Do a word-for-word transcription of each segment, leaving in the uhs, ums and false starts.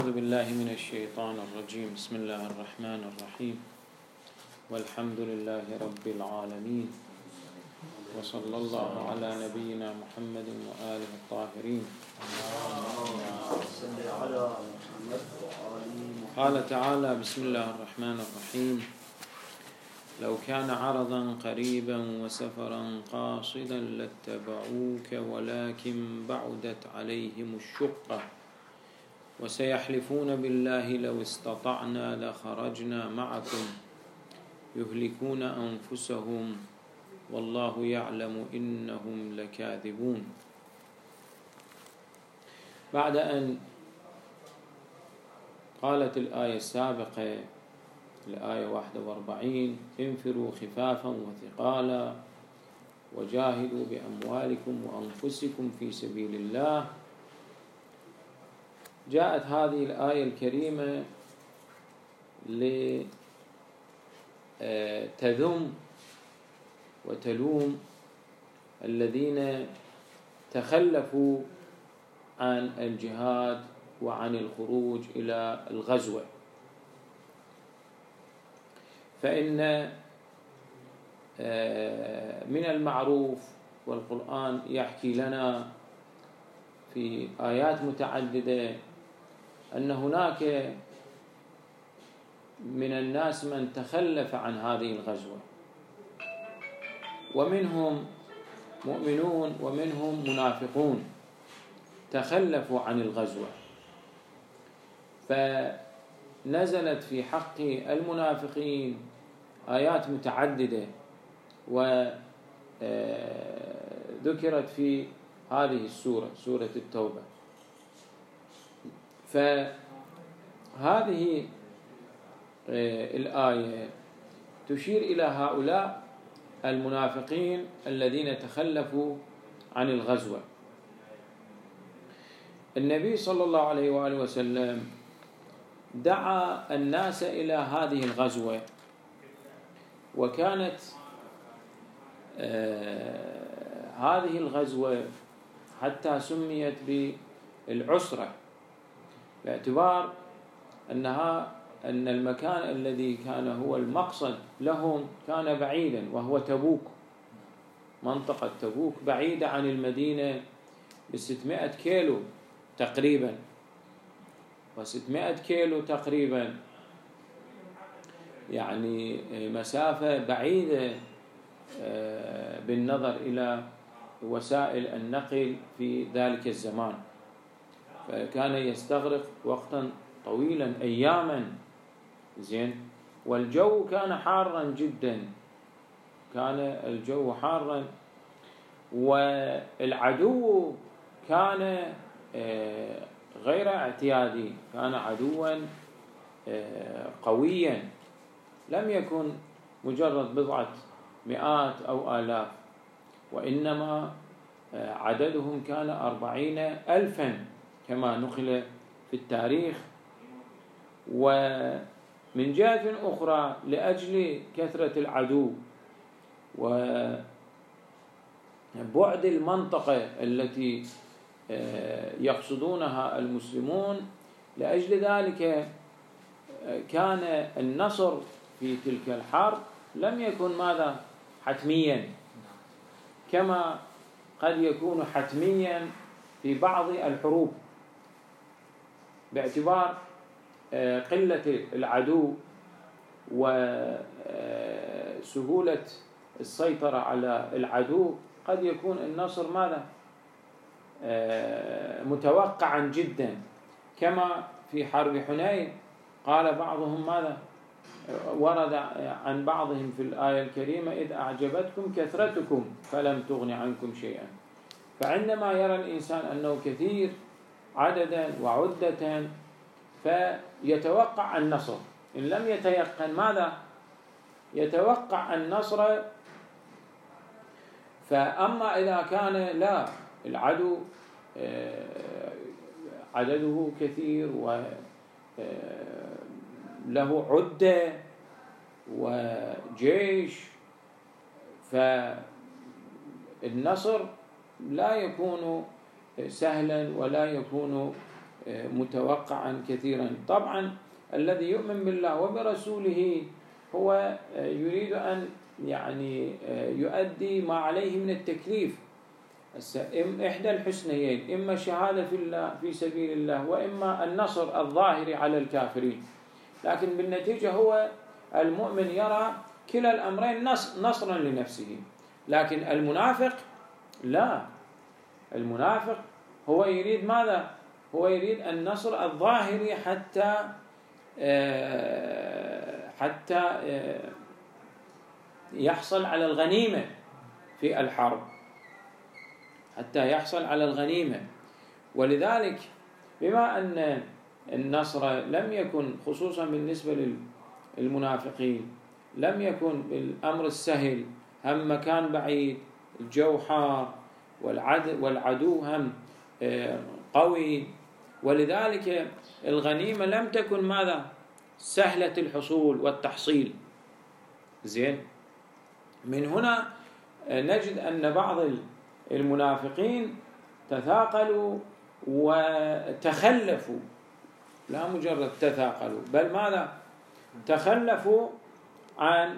أعوذ بالله من الشيطان الرجيم. بسم الله الرحمن الرحيم، والحمد لله رب العالمين، وصلى الله على نبينا محمد وآله الطاهرين. قال تعالى: بسم الله الرحمن الرحيم: لو كان عرضا قريبا وسفرا قاصدا لاتبعوك ولكن بعدت عليهم الشقة وسيحلفون بالله لو استطعنا لخرجنا معكم يهلكون أنفسهم والله يعلم إنهم لكاذبون. بعد أن قالت الآية السابقة، الآية واحد وأربعين: انفروا خفافا وثقالا وجاهدوا بأموالكم وأنفسكم في سبيل الله، جاءت هذه الآية الكريمة لتذم وتلوم الذين تخلفوا عن الجهاد وعن الخروج إلى الغزوة. فإن من المعروف والقرآن يحكي لنا في آيات متعددة أن هناك من الناس من تخلف عن هذه الغزوة، ومنهم مؤمنون ومنهم منافقون تخلفوا عن الغزوة، فنزلت في حق المنافقين آيات متعددة وذكرت في هذه السورة، سورة التوبة. فهذه الآية تشير إلى هؤلاء المنافقين الذين تخلفوا عن الغزوة. النبي صلى الله عليه وآله وسلم دعا الناس إلى هذه الغزوة، وكانت هذه الغزوة حتى سميت بالعسرة، باعتبار أنها أن المكان الذي كان هو المقصد لهم كان بعيدا، وهو تبوك. منطقة تبوك بعيدة عن المدينة بستمائة كيلو تقريبا، وستمائة كيلو تقريبا يعني مسافة بعيدة بالنظر إلى وسائل النقل في ذلك الزمان، فكان يستغرق وقتا طويلا، أياما. زين، والجو كان حارا جدا، كان الجو حارا، والعدو كان غير اعتيادي، كان عدوا قويا، لم يكن مجرد بضعة مئات أو آلاف، وإنما عددهم كان أربعين ألفا كما نقل في التاريخ. ومن جهة أخرى لأجل كثرة العدو وبعد المنطقة التي يقصدونها المسلمون، لأجل ذلك كان النصر في تلك الحرب لم يكن ماذا حتميا، كما قد يكون حتميا في بعض الحروب، باعتبار قلة العدو وسهولة السيطرة على العدو، قد يكون النصر ماذا متوقعا جدا، كما في حرب حنين قال بعضهم ماذا ورد عن بعضهم في الآية الكريمة: إذ أعجبتكم كثرتكم فلم تغن عنكم شيئا. فعندما يرى الإنسان أنه كثير عددا وعدة فيتوقع النصر، إن لم يتيقن ماذا يتوقع النصر. فأما إذا كان لا، العدو عدده كثير وله عدة وجيش، فالنصر لا يكون سهلا ولا يكون متوقعا كثيرا. طبعا الذي يؤمن بالله وبرسوله هو يريد أن يعني يؤدي ما عليه من التكليف، إحدى الحسنيين، إما شهادة في الله في سبيل الله وإما النصر الظاهر على الكافرين. لكن بالنتيجة هو المؤمن يرى كلا الأمرين نصرا لنفسه. لكن المنافق لا، المنافق هو يريد ماذا؟ هو يريد النصر الظاهري حتى حتى يحصل على الغنيمة في الحرب، حتى يحصل على الغنيمة. ولذلك بما أن النصر لم يكن خصوصا بالنسبة للمنافقين لم يكن بالأمر السهل، هم مكان بعيد، الجو حار، والعدو هم قوي، ولذلك الغنيمة لم تكن ماذا؟ سهلة الحصول والتحصيل. زين، من هنا نجد أن بعض المنافقين تثاقلوا وتخلفوا، لا مجرد تثاقلوا بل ماذا؟ تخلفوا عن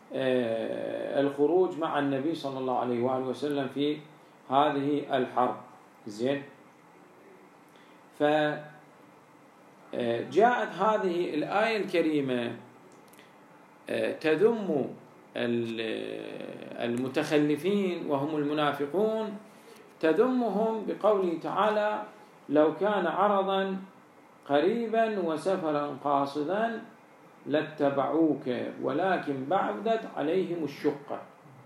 الخروج مع النبي صلى الله عليه وآله وسلم في هذه الحرب. زين، فجاءت هذه الآية الكريمة تذم المتخلفين وهم المنافقون، تذمهم بقوله تعالى: لو كان عرضا قريبا وسفرا قاصدا لاتبعوك ولكن بعدت عليهم الشقة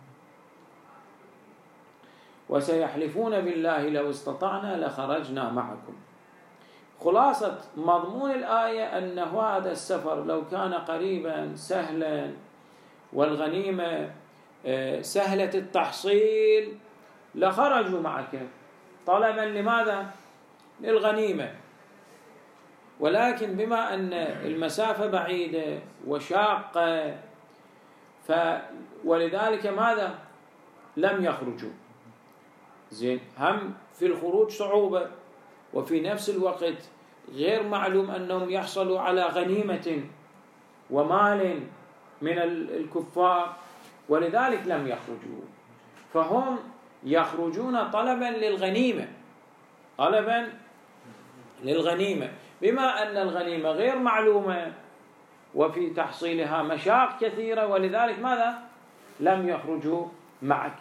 وسيحلفون بالله لو استطعنا لخرجنا معكم. خلاصة مضمون الآية أن هذا السفر لو كان قريبا سهلا والغنيمة سهلة التحصيل لخرجوا معك طلبا لماذا؟ للغنيمة. ولكن بما أن المسافة بعيدة وشاقة ف ولذلك ماذا؟ لم يخرجوا. زين، هم في الخروج صعوبة، وفي نفس الوقت غير معلوم أنهم يحصلوا على غنيمة ومال من الكفار، ولذلك لم يخرجوا. فهم يخرجون طلبا للغنيمة، طلبا للغنيمة، بما أن الغنيمة غير معلومة وفي تحصيلها مشاق كثيرة، ولذلك ماذا؟ لم يخرجوا معك.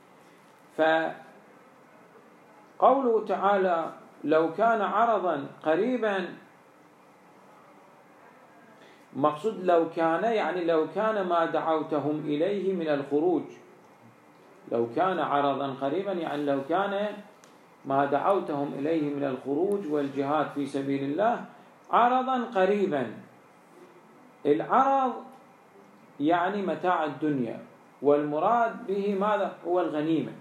فقوله تعالى: لو كان عرضا قريبا، مقصود لو كان يعني لو كان ما دعوتهم إليه من الخروج، لو كان عرضا قريبا يعني لو كان ما دعوتهم إليه من الخروج والجهاد في سبيل الله عرضا قريبا. العرض يعني متاع الدنيا، والمراد به ماذا؟ هو الغنيمة.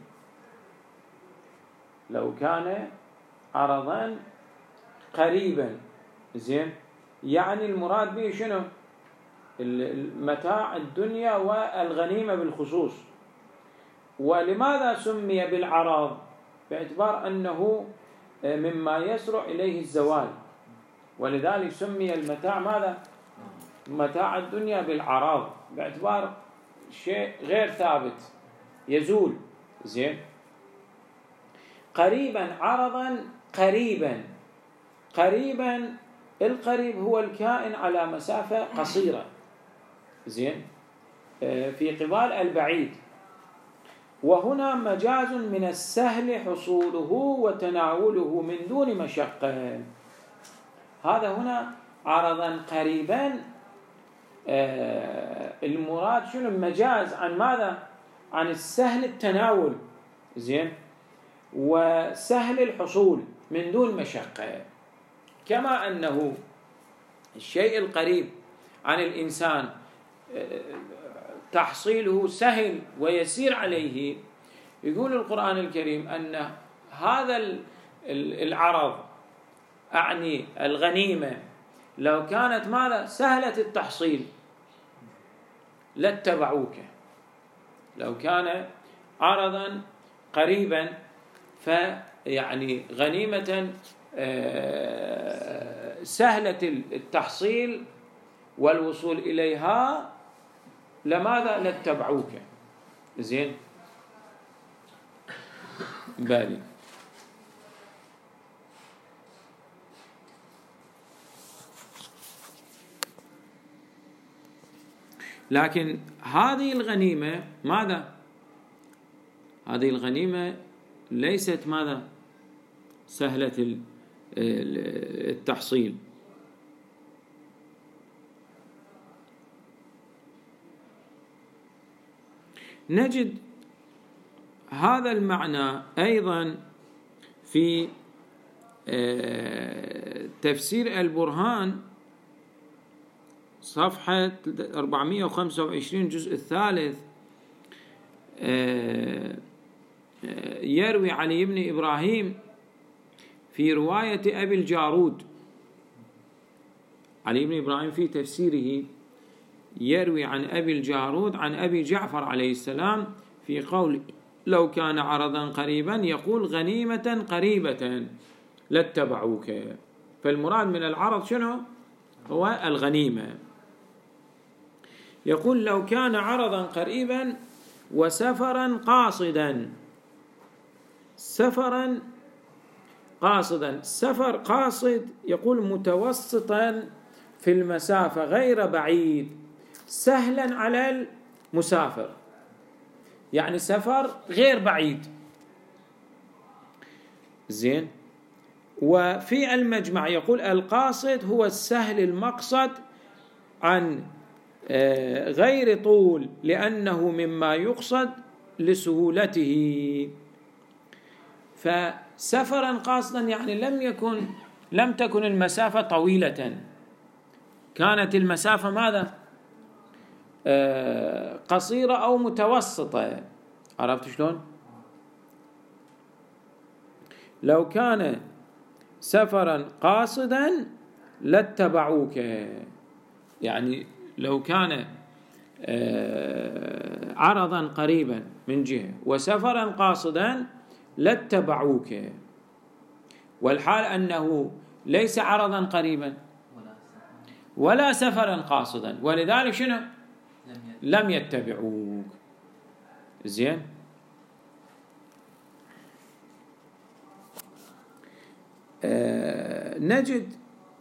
لو كان عرضا قريبا، زين، يعني المراد به شنو؟ متاع الدنيا والغنيمة بالخصوص. ولماذا سمي بالعرض؟ باعتبار أنه مما يسرع إليه الزوال، ولذلك سمي المتاع ماذا؟ متاع الدنيا بالعراض، باعتبار شيء غير ثابت يزول. زين، قريبا، عرضا قريبا. قريبا، القريب هو الكائن على مسافة قصيرة، زين، في قبال البعيد. وهنا مجاز من السهل حصوله وتناوله من دون مشقة. هذا هنا عرضا قريبا، المراد شنو؟ المجاز عن ماذا؟ عن السهل التناول، زين، وسهل الحصول من دون مشقة. كما أنه الشيء القريب عن الإنسان تحصيله سهل ويسير عليه، يقول القرآن الكريم أن هذا العرض أعني الغنيمة لو كانت ماذا؟ سهلة التحصيل لاتبعوك. لو كان عرضا قريبا فيعني غنيمة سهلة التحصيل والوصول إليها لماذا لاتبعوك. زين بالي. لكن هذه الغنيمة ماذا؟ هذه الغنيمة ليست ماذا؟ سهلة التحصيل. نجد هذا المعنى أيضا في تفسير البرهان صفحة أربعمائة وخمسة وعشرين الجزء الثالث. يروي علي بن إبراهيم في رواية أبي الجارود، علي بن إبراهيم في تفسيره يروي عن أبي الجارود عن أبي جعفر عليه السلام في قول لو كان عرضا قريبا يقول غنيمة قريبة لاتبعوك. فالمراد من العرض شنو؟ هو الغنيمة. يقول لو كان عرضا قريبا وسفرا قاصدا. سفرا قاصدا، سفر قاصد يقول متوسطا في المسافة غير بعيد سهلا على المسافر، يعني سفر غير بعيد. زين. وفي المجمع يقول القاصد هو السهل المقصد عن غير طول لأنه مما يقصد لسهولته. فسفرا قاصدا يعني لم يكن لم تكن المسافة طويلة، كانت المسافة ماذا؟ قصيرة أو متوسطة. عرفت شلون؟ لو كان سفرا قاصدا لاتبعوك، يعني لو كان عرضا قريبا من جهة وسفرا قاصدا لاتبعوك، والحال أنه ليس عرضا قريبا ولا سفرا قاصدا، ولذلك شنو؟ لم يتبعوك. زين. آه نجد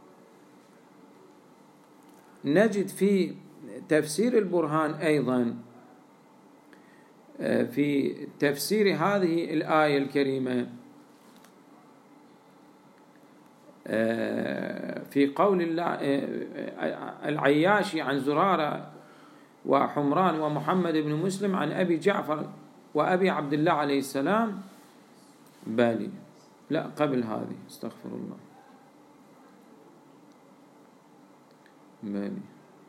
نجد في تفسير البرهان أيضا آه في تفسير هذه الآية الكريمة آه في قول الله آه العياشي عن زرارة وحمران ومحمد بن مسلم عن أبي جعفر وأبي عبد الله عليه السلام. بالي لا قبل هذه، استغفر الله. بالي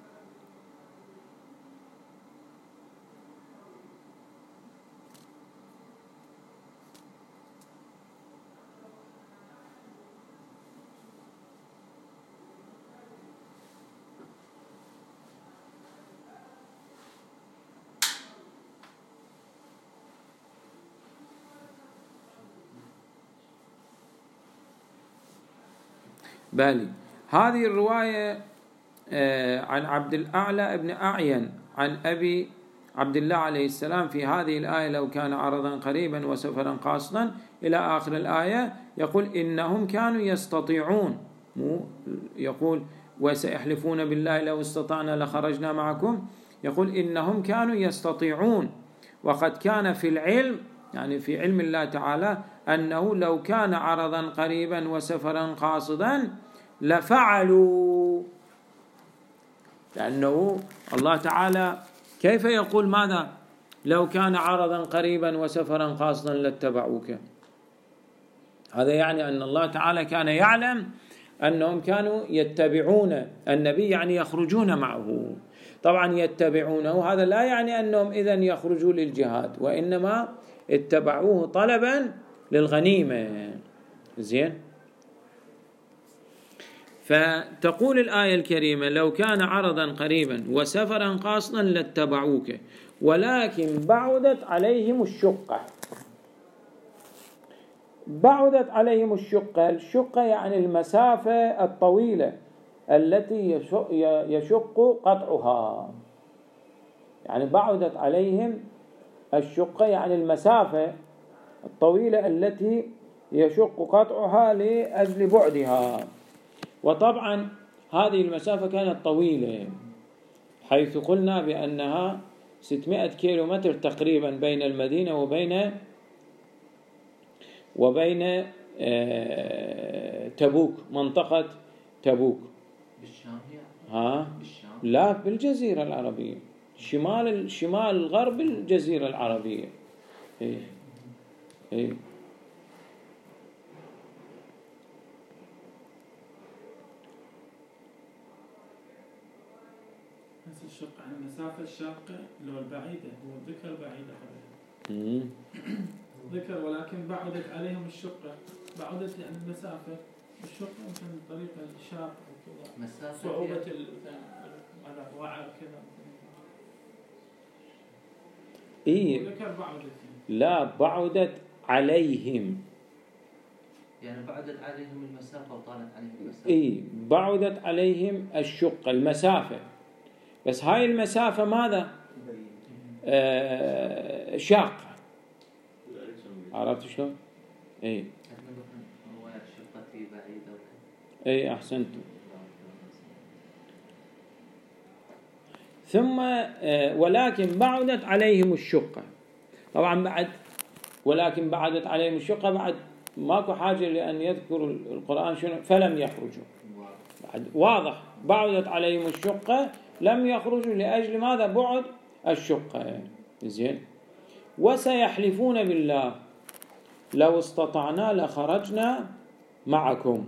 بالي هذه الرواية عن عبد الأعلى ابن أعين عن أبي عبد الله عليه السلام في هذه الآية لو كان عرضا قريبا وسفرا قاصدا إلى آخر الآية، يقول إنهم كانوا يستطيعون، مو يقول وسيحلفون بالله لو استطعنا لخرجنا معكم، يقول إنهم كانوا يستطيعون، وقد كان في العلم يعني في علم الله تعالى أنه لو كان عرضا قريبا وسفرا قاصدا لفعلوا، لأنه الله تعالى كيف يقول ماذا؟ لو كان عرضا قريبا وسفرا قاصدا لاتبعوك. هذا يعني أن الله تعالى كان يعلم أنهم كانوا يتبعون النبي، يعني يخرجون معه. طبعا يتبعونه هذا لا يعني أنهم إذن يخرجوا للجهاد، وإنما اتبعوه طلبا للغنيمة. زين. فتقول الآية الكريمة لو كان عرضا قريبا وسفرا قاصدا لاتبعوك ولكن بعدت عليهم الشقة. بعدت عليهم الشقة. الشقة يعني المسافة الطويلة التي يشق قطعها، يعني بعدت عليهم الشقة يعني المسافة الطويلة التي يشق قطعها لأجل بعدها. وطبعا هذه المسافة كانت طويلة، حيث قلنا بأنها ستمائة كيلو متر تقريبا بين المدينة وبين وبين تبوك، منطقة تبوك. بالشام ها؟ بالشام؟ لا، بالجزيرة العربية، شمال شمال غرب الجزيرة العربية. إيه إيه. بس الشقة عن المسافة الشاقة لو البعيدة، هو ذكر بعيدة قبل ذكر، ولكن بعدت عليهم الشقة. بعدت يعني المسافة، الشقة يمكن طريقة الشاق وكذا، صعوبة الوعر كذا. إيه. ذكر بعدت. لا، بعدت عليهم، يعني بعدت عليهم المسافة وطالت عليهم المسافة. إيه، بعدت عليهم الشقة، المسافة. بس هاي المسافة ماذا؟ آه شاقة. عرفت شلون؟ إيه. هو شقتي بعيدة. إيه، أحسنتم. ثم آه ولكن بعدت عليهم الشقة. طبعا بعد ولكن بعدت عليهم الشقة، بعد ماكو حاجة لأن يذكر القرآن شنو، فلم يخرجوا. بعد واضح بعدت عليهم الشقة، لم يخرجوا لأجل ماذا؟ بعد الشقة. زين. وسيحلفون بالله لو استطعنا لخرجنا معكم.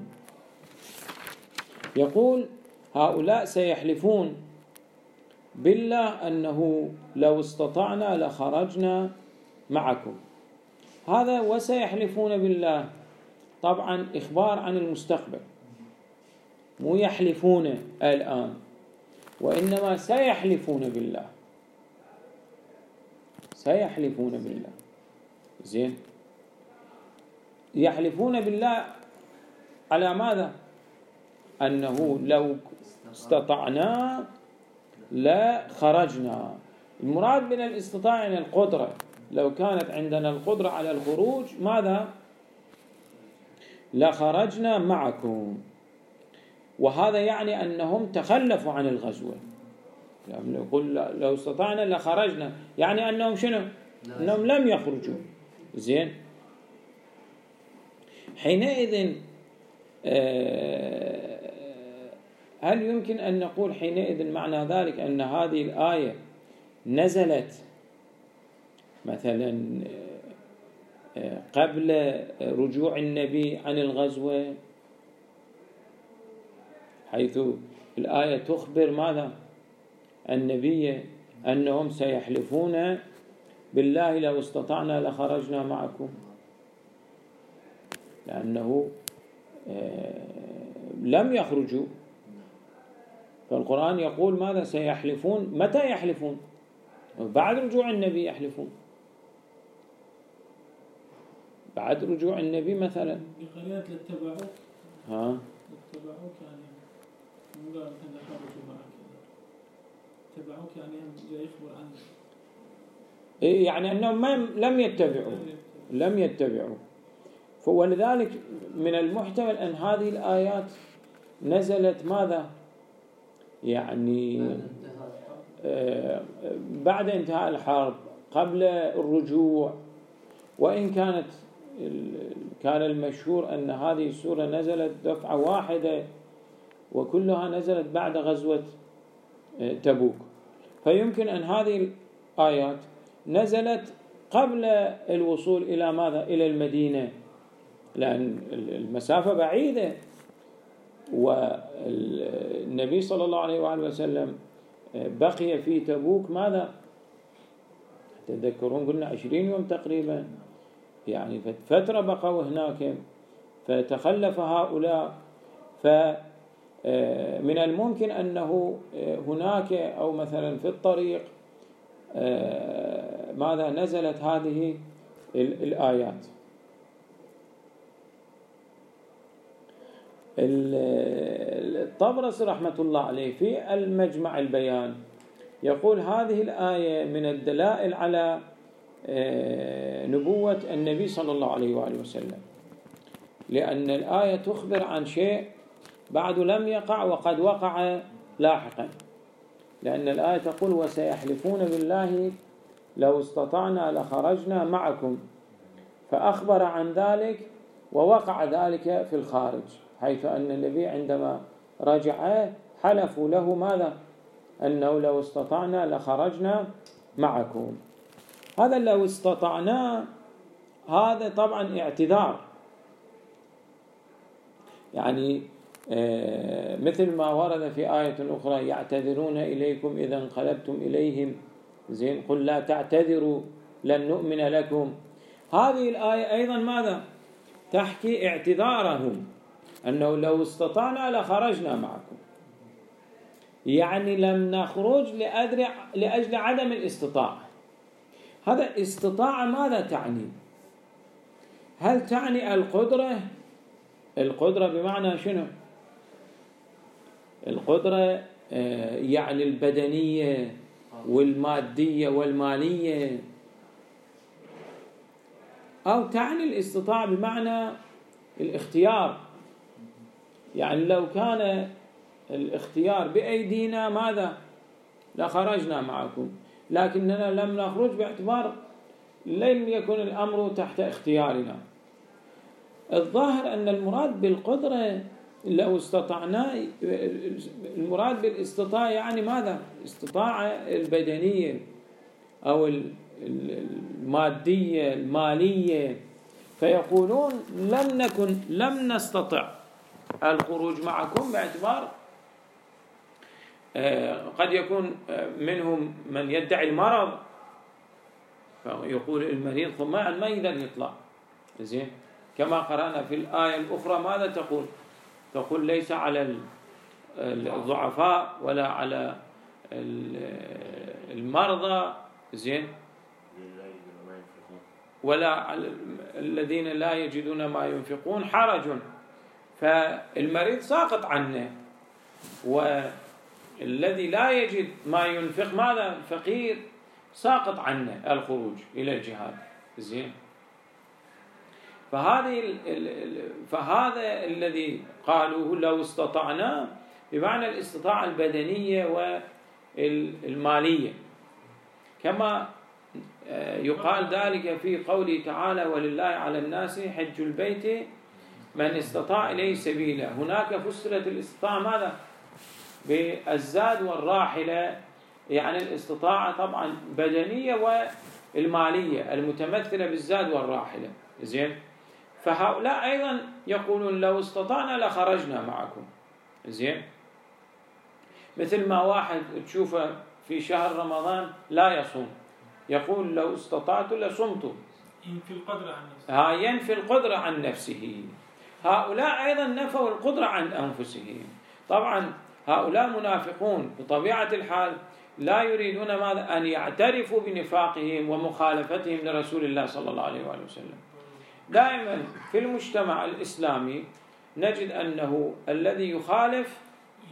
يقول هؤلاء سيحلفون بالله أنه لو استطعنا لخرجنا معكم. هذا وسيحلفون بالله طبعا إخبار عن المستقبل، مو يحلفون الآن، وإنما سيحلفون بالله، سيحلفون بالله. زين. يحلفون بالله على ماذا؟ أنه لو استطعنا لا خرجنا. المراد من الاستطاعة يعني القدرة، لو كانت عندنا القدرة على الخروج ماذا؟ لخرجنا معكم. وهذا يعني أنهم تخلفوا عن الغزوة. يعني يقول لو استطعنا لخرجنا، يعني أنهم شنو؟ أنهم لم يخرجوا. زين. حينئذ هل يمكن أن نقول حينئذ معنى ذلك أن هذه الآية نزلت مثلا قبل رجوع النبي عن الغزوة، حيث الآية تخبر ماذا؟ النبي أنهم سيحلفون بالله لو استطعنا لخرجنا معكم، لأنه لم يخرجوا. فالقرآن يقول ماذا؟ سيحلفون. متى يحلفون؟ بعد رجوع النبي يحلفون، بعد رجوع النبي مثلا. بقرينة لاتبعوك. ها؟ لاتبعوك يعني مو قال أن خرجوا معك، اتبعوك يعني هم جاي يخبر عنك. إيه، يعني أنهم ما لم يتبعوا، لم يتبعوا. ولذلك من المحتمل أن هذه الآيات نزلت ماذا؟ يعني بعد انتهاء الحرب، قبل الرجوع. وإن كانت كان المشهور أن هذه السورة نزلت دفعة واحدة وكلها نزلت بعد غزوة تبوك، فيمكن أن هذه الآيات نزلت قبل الوصول إلى ماذا؟ إلى المدينة، لأن المسافة بعيدة، والنبي صلى الله عليه وآله وسلم بقي في تبوك ماذا؟ تذكرون قلنا عشرين يوم تقريبا، يعني فترة بقوا هناك، فتخلف هؤلاء. فمن الممكن أنه هناك أو مثلا في الطريق ماذا نزلت هذه الآيات. الطبرسي رحمة الله عليه في المجمع البيان يقول هذه الآية من الدلائل على نبوة النبي صلى الله عليه وآله وسلم، لأن الآية تخبر عن شيء بعد لم يقع وقد وقع لاحقا، لأن الآية تقول وسيحلفون بالله لو استطعنا لخرجنا معكم، فأخبر عن ذلك ووقع ذلك في الخارج، حيث أن النبي عندما رجع حلفوا له ماذا؟ أنه لو استطعنا لخرجنا معكم. هذا لو استطعنا هذا طبعا اعتذار، يعني مثل ما ورد في آية أخرى يعتذرون إليكم إذا انقلبتم إليهم، زين قل لا تعتذروا لن نؤمن لكم. هذه الآية أيضا ماذا؟ تحكي اعتذارهم أنه لو استطعنا لخرجنا معكم، يعني لم نخرج لأجل عدم الاستطاعة. هذا استطاعة ماذا تعني؟ هل تعني القدرة؟ القدرة بمعنى شنو؟ القدرة يعني البدنية والمادية والمالية، أو تعني الاستطاعة بمعنى الاختيار، يعني لو كان الاختيار بأيدينا ماذا؟ لخرجنا معكم، لكننا لم نخرج باعتبار لم يكن الأمر تحت اختيارنا. الظاهر أن المراد بالقدرة لو استطعنا، المراد بالاستطاعة يعني ماذا؟ استطاعة البدنية أو المادية المالية، فيقولون لم نكن لم نستطع الخروج معكم باعتبار قد يكون منهم من يدعي المرض، فيقول المريض ثم ما يقدر يطلع، زين كما قرأنا في الآية الأخرى ماذا تقول؟ تقول ليس على الضعفاء ولا على المرضى، زين ولا على الذين لا يجدون ما ينفقون حرج، فالمريض ساقط عنه، والذي لا يجد ما ينفق ماذا؟ الفقير ساقط عنه الخروج إلى الجهاد، زين فهذه فهذا الذي قالوه لو استطعنا بمعنى الاستطاعة البدنية والمالية، كما يقال ذلك في قوله تعالى ولله على الناس حج البيت من استطاع إليه سبيلا. هناك فسرت الاستطاعة ماذا؟ بالزاد والراحلة، يعني الاستطاعة طبعا بدنية والمالية المتمثلة بالزاد والراحلة، زين فهؤلاء أيضا يقولون لو استطعنا لخرجنا معكم، زين مثل ما واحد تشوفه في شهر رمضان لا يصوم يقول لو استطعت لصمت، ينفي القدرة عن نفسه. ها ينفي القدرة عن نفسه. هؤلاء أيضا نفوا القدرة عن أنفسهم. طبعا هؤلاء منافقون بطبيعة الحال لا يريدون ماذا؟ أن يعترفوا بنفاقهم ومخالفتهم لرسول الله صلى الله عليه وآله وسلم. دائما في المجتمع الإسلامي نجد أنه الذي يخالف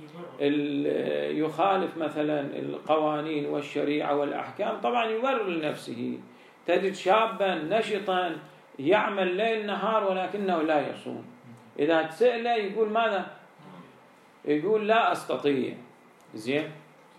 يخالف مثلا القوانين والشريعة والأحكام طبعا يبرر لنفسه. تجد شابا نشطا يعمل ليل نهار ولكنه لا يصوم، إذا تسأله يقول ماذا؟ يقول لا أستطيع، زين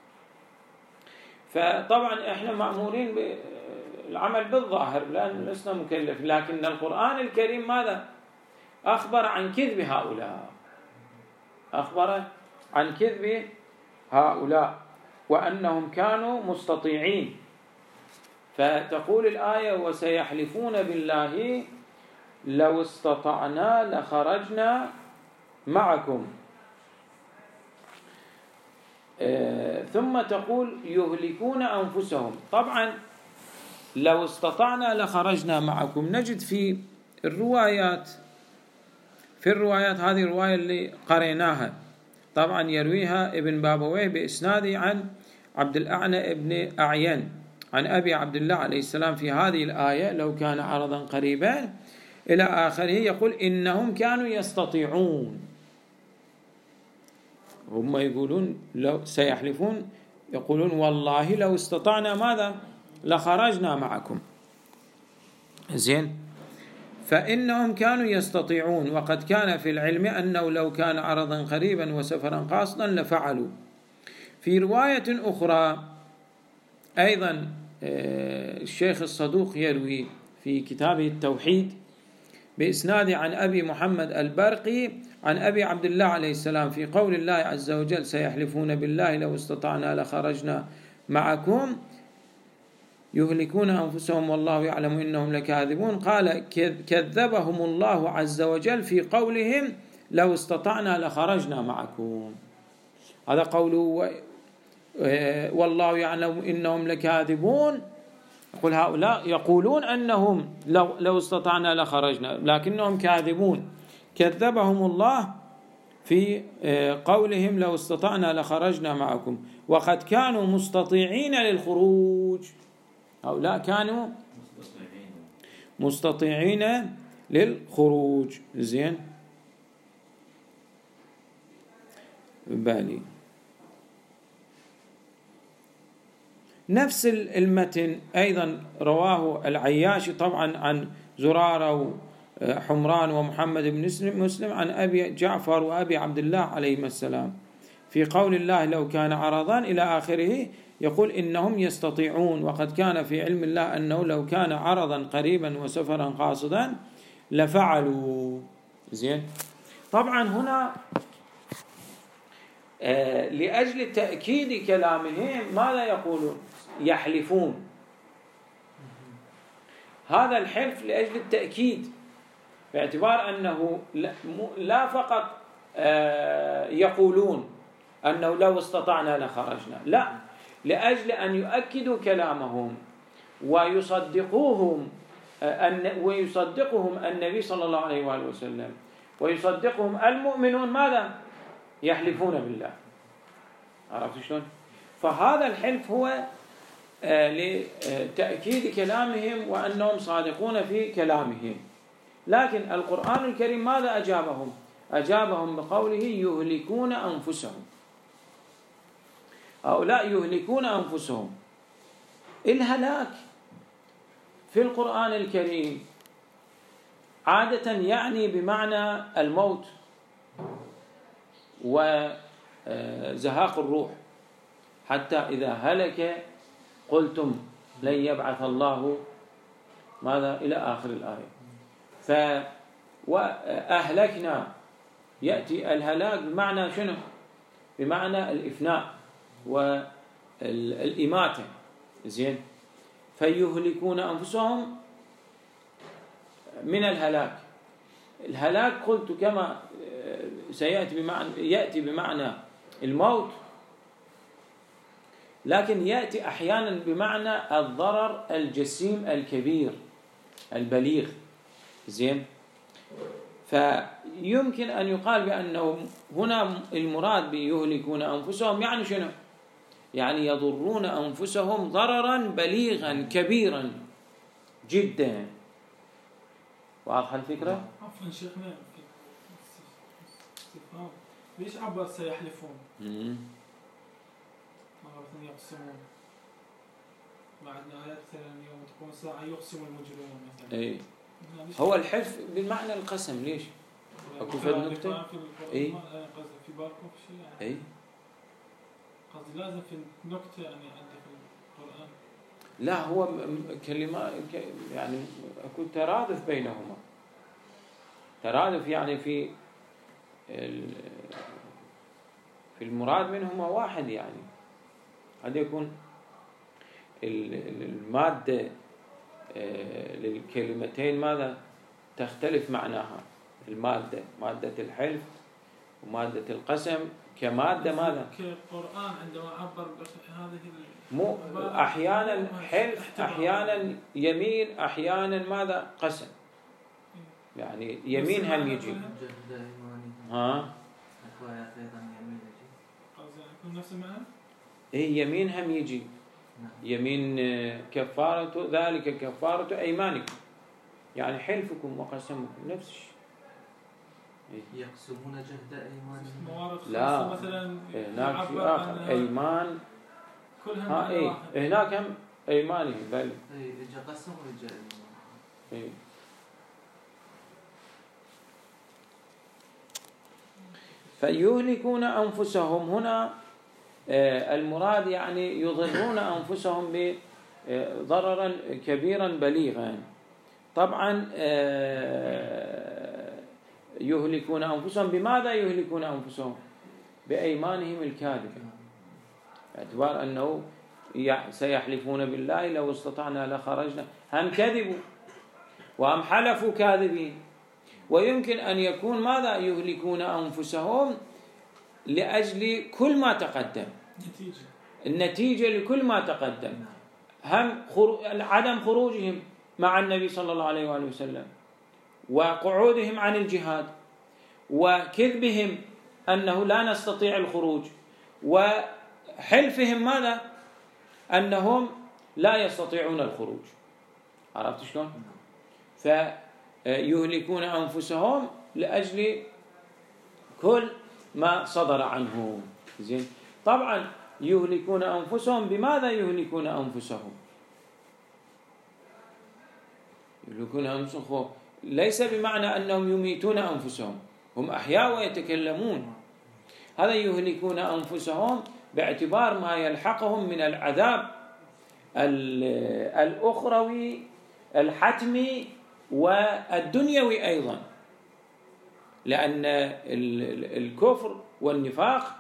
فطبعا احنا مأمورين بالعمل بالظاهر لأن لسنا مكلف، لكن القرآن الكريم ماذا؟ أخبر عن كذب هؤلاء، أخبر عن كذب هؤلاء وأنهم كانوا مستطيعين. فتقول الآية وسيحلفون بالله لو استطعنا لخرجنا معكم، آه ثم تقول يهلكون أنفسهم. طبعا لو استطعنا لخرجنا معكم نجد في الروايات في الروايات هذه الرواية اللي قريناها طبعا يرويها ابن بابويه بإسناده عن عبد الأعلى ابن أعين عن أبي عبد الله عليه السلام في هذه الآية لو كان عرضا قريبا إلى آخره، يقول إنهم كانوا يستطيعون هم يقولون لو سيحلفون يقولون والله لو استطعنا ماذا لخرجنا معكم. زين. فإنهم كانوا يستطيعون وقد كان في العلم أنه لو كان عرضا قريبا وسفرا قاصدا لفعلوا. في رواية أخرى أيضا الشيخ الصدوق يروي في كتابه التوحيد بإسناد عن أبي محمد البرقي عن أبي عبد الله عليه السلام في قول الله عز وجل سيحلفون بالله لو استطعنا لخرجنا معكم يهلكون أنفسهم والله يعلم إنهم لكاذبون. قال كذبهم الله عز وجل في قولهم لو استطعنا لخرجنا معكم. هذا قوله والله يعلم إنهم لكاذبون. يقول هؤلاء يقولون أنهم لو, لو استطعنا لخرجنا لكنهم كاذبون. كذبهم الله في قولهم لو استطعنا لخرجنا معكم وقد كانوا مستطيعين للخروج. هؤلاء كانوا مستطيعين للخروج. زين. بالي نفس المتن أيضا رواه العياشي طبعا عن زرارة وحمران ومحمد بن مسلم عن أبي جعفر وأبي عبد الله عليهما السلام في قول الله لو كان عرضا إلى آخره. يقول إنهم يستطيعون وقد كان في علم الله أنه لو كان عرضا قريبا وسفرا قاصدا لفعلوا. زين. طبعا هنا آه لأجل تأكيد كلامهم ماذا يقولون؟ يحلفون. هذا الحلف لأجل التأكيد باعتبار أنه لا فقط آه يقولون أنه لو استطعنا لخرجنا، لا، لأجل أن يؤكدوا كلامهم ويصدقوهم أن ويصدقهم النبي صلى الله عليه وآله وسلم ويصدقهم المؤمنون ماذا؟ يحلفون بالله. عرفت شلون؟ فهذا الحلف هو لتأكيد كلامهم وأنهم صادقون في كلامهم. لكن القرآن الكريم ماذا أجابهم؟ أجابهم بقوله يهلكون أنفسهم. هؤلاء يهلكون أنفسهم. الهلاك في القرآن الكريم عادة يعني بمعنى الموت وزهاق الروح، حتى إذا هلك قلتم لن يبعث الله ماذا إلى آخر الآية. فأهلكنا يأتي الهلاك بمعنى شنو؟ بمعنى الإفناء والإماتة. زين. فيهلكون أنفسهم من الهلاك. الهلاك قلت كما سيأتي بمعنى يأتي بمعنى الموت، لكن يأتي أحيانا بمعنى الضرر الجسيم الكبير البليغ. زين. فيمكن أن يقال بأنه هنا المراد بيهلكون أنفسهم يعني شنو؟ يعني يضرون أنفسهم ضررا بليغا كبيرا جدا. واضحة الفكرة؟ عفوا شيخنا، ليش عبر سيحلفون؟ مرة يقسمون. بعدنا آيات مثلا يوم تكون ساعة يقسم المجرمون مثلا. إيه. هو الحلف بالمعنى القسم. ليش؟ أكو في النكتة؟ إيه. في بالكم شيء يعني؟ إيه. قصدي لازم في النكتة يعني عندي في القرآن. لا، هو كلمة يعني أكو ترادف بينهما. ترادف يعني في في المراد منهما واحد، يعني قد يكون المادة للكلمتين ماذا تختلف معناها. المادة مادة الحلف ومادة القسم كمادة ماذا كالقرآن عندما عبر هذه مو أحيانا حلف أحيانا يمين أحيانا ماذا قسم. يعني يمين هم يجي ها نفس المعنى. إيه يمين هم يجي يمين كفارة ذلك كفارة أيمانكم، يعني حلفكم وقسمكم نفس الشيء. يقسمون جهد أيمانهم. موارد لا. خاصة مثلا هناك في يعبر آخر عن أيمان. كلها ها معنى إيه واحد. هناك هم أيمانهم بل. إيه إجا قسم وإجا أيمان. إيه. فيهلكون أنفسهم هنا المراد يعني يضرون أنفسهم بضررا كبيرا بليغا. طبعا يهلكون أنفسهم بماذا يهلكون أنفسهم؟ بأيمانهم الكاذبة، باعتبار أنه سيحلفون بالله لو استطعنا لخرجنا، هم كذبوا وهم حلفوا كاذبين. ويمكن أن يكون ماذا يهلكون أنفسهم لأجل كل ما تقدم، نتيجة. النتيجة لكل ما تقدم، هم عدم خروجهم مع النبي صلى الله عليه وآله وسلم، وقعودهم عن الجهاد، وكذبهم أنه لا نستطيع الخروج، وحلفهم ماذا؟ أنهم لا يستطيعون الخروج. عرفت شلون؟ فيهلكون أنفسهم لأجل كل ما صدر عنهم. زين. طبعا يهلكون أنفسهم بماذا يهلكون أنفسهم؟ يهلكون أنفسهم ليس بمعنى أنهم يميتون أنفسهم، هم أحياء ويتكلمون. هذا يهلكون أنفسهم باعتبار ما يلحقهم من العذاب الأخروي الحتمي والدنيوي أيضا، لأن الكفر والنفاق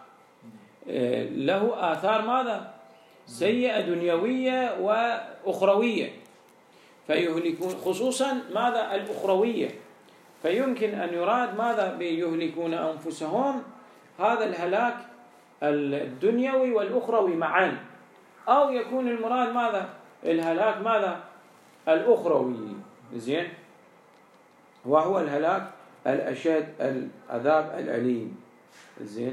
له آثار ماذا؟ سيئة دنيوية وأخروية، فيهلكون خصوصا ماذا؟ الأخروية. فيمكن أن يراد ماذا بيهلكون أنفسهم؟ هذا الهلاك الدنيوي والأخروي معا، أو يكون المراد ماذا؟ الهلاك ماذا؟ الأخروي. زين. وهو الهلاك الأشد العذاب الأليم. زين.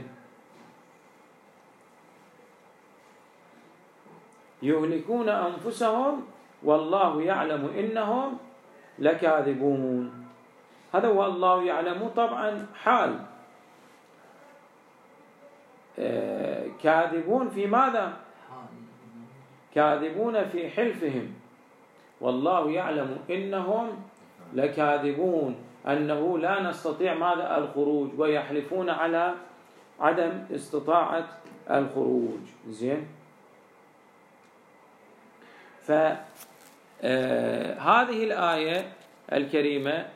يهلكون أنفسهم والله يعلم إنهم لكاذبون. هذا هو الله يعلم، طبعا حال آه كاذبون في ماذا؟ كاذبون في حلفهم، والله يعلم إنهم لكاذبون، أنه لا نستطيع ماذا؟ الخروج، ويحلفون على عدم استطاعة الخروج. زين. فهذه الآية الكريمة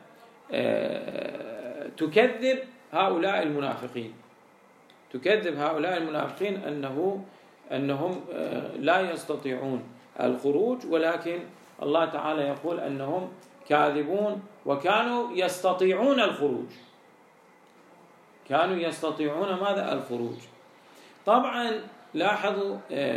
تكذب هؤلاء المنافقين، تكذب هؤلاء المنافقين أنه أنهم لا يستطيعون الخروج، ولكن الله تعالى يقول أنهم كاذبون وكانوا يستطيعون الخروج، كانوا يستطيعون ماذا؟ الخروج. طبعا لاحظوا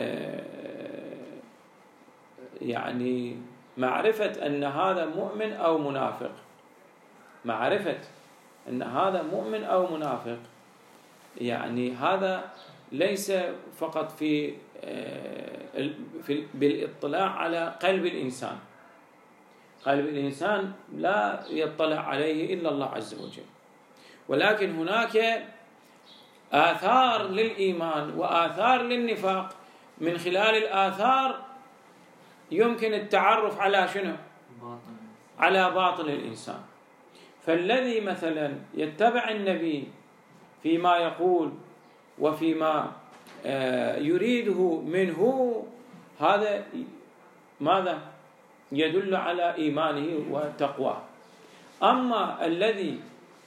يعني معرفة أن هذا مؤمن أو منافق، معرفة أن هذا مؤمن أو منافق، يعني هذا ليس فقط في, في بالاطلاع على قلب الإنسان، قلب الإنسان لا يطلع عليه إلا الله عز وجل، ولكن هناك آثار للإيمان وآثار للنفاق. من خلال الآثار يمكن التعرف على شنو؟ على باطن الإنسان. فالذي مثلا يتبع النبي فيما يقول وفيما يريده منه، هذا ماذا؟ يدل على إيمانه وتقواه. أما الذي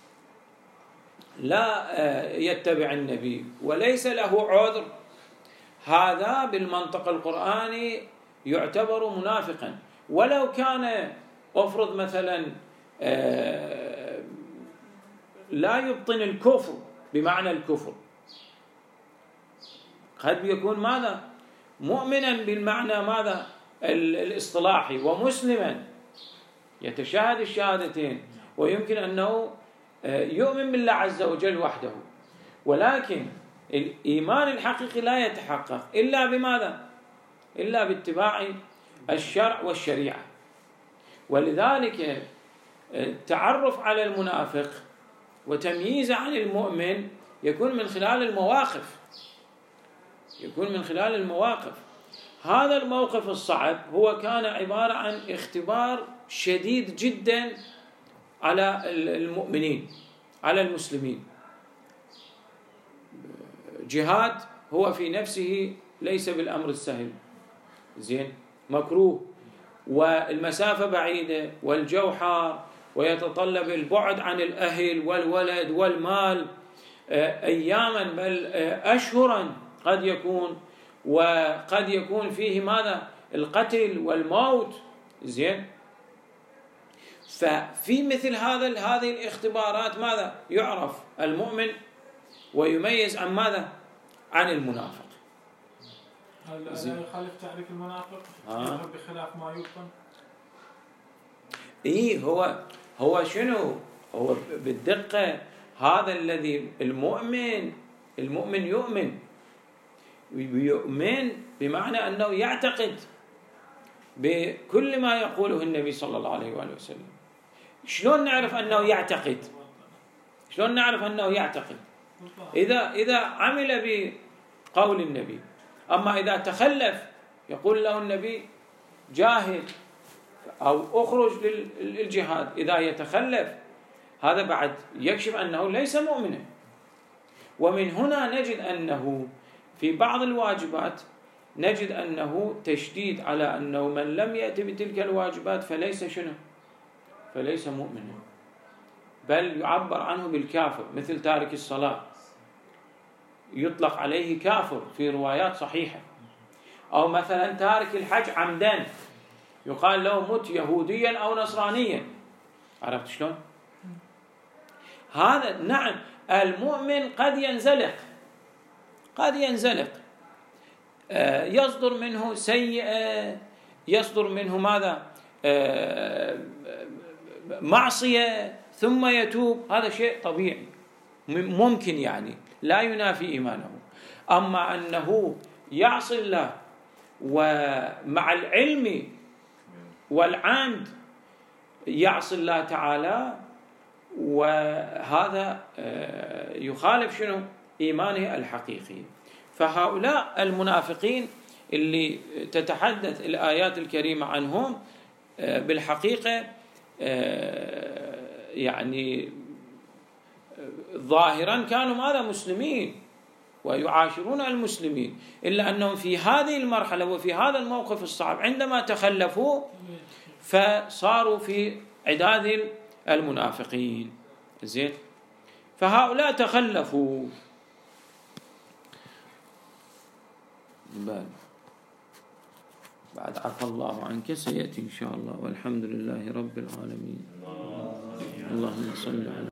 لا يتبع النبي وليس له عذر، هذا بالمنطق القرآني يعتبر منافقا، ولو كان أفرض مثلا لا يبطن الكفر بمعنى الكفر، قد يكون ماذا؟ مؤمنا بالمعنى ماذا؟ الاصطلاحي، ومسلما يتشهد الشهادتين، ويمكن أنه يؤمن بالله عز وجل وحده، ولكن الإيمان الحقيقي لا يتحقق إلا بماذا؟ إلا باتباع الشرع والشريعة. ولذلك التعرف على المنافق وتمييزه عن المؤمن يكون من خلال المواقف، يكون من خلال المواقف. هذا الموقف الصعب هو كان عبارة عن اختبار شديد جدا على المؤمنين، على المسلمين. جهاد هو في نفسه ليس بالأمر السهل، زين، مكروه، والمسافة بعيدة، والجو حار، ويتطلب البعد عن الأهل والولد والمال أياما بل أشهرا قد يكون، وقد يكون فيه ماذا؟ القتل والموت، زين. ففي مثل هذا هذه الاختبارات ماذا؟ يعرف المؤمن ويميز عن ماذا؟ عن المنافق. هل لا يخالف تعريف المنافق آه. بخلاف ما يوطن؟ إيه، هو هو شنو؟ هو بالدقة هذا الذي المؤمن المؤمن يؤمن يؤمن بمعنى أنه يعتقد بكل ما يقوله النبي صلى الله عليه وآله وسلم. شلون نعرف أنه يعتقد؟ شلون نعرف أنه يعتقد؟ إذا إذا عمل بقول النبي. أما إذا تخلف يقول له النبي جاهد أو أخرج للجهاد، إذا يتخلف هذا بعد يكشف أنه ليس مؤمنا. ومن هنا نجد أنه في بعض الواجبات نجد أنه تشديد على أنه من لم يأتي بتلك الواجبات فليس شنو؟ فليس مؤمنا، بل يعبر عنه بالكافر، مثل تارك الصلاة يطلق عليه كافر في روايات صحيحة. أو مثلا تارك الحج عمدا يقال له مت يهوديا أو نصرانيا. عرفت شلون؟ هذا نعم المؤمن قد ينزلق، قد ينزلق، يصدر منه سيئة، يصدر منه ماذا؟ معصية، ثم يتوب. هذا شيء طبيعي ممكن، يعني لا ينافي إيمانه. أما أنه يعصي الله ومع العلم والعمد يعصي الله تعالى، وهذا يخالف شنو؟ إيمانه الحقيقي. فهؤلاء المنافقين اللي تتحدث الآيات الكريمة عنهم بالحقيقة يعني ظاهرا كانوا ماذا؟ مسلمين ويعاشرون المسلمين، إلا أنهم في هذه المرحلة وفي هذا الموقف الصعب عندما تخلفوا فصاروا في عداد المنافقين. زين، فهؤلاء تخلفوا. بعد عفى الله عنك سيأتي إن شاء الله، والحمد لله رب العالمين. اللهم صل على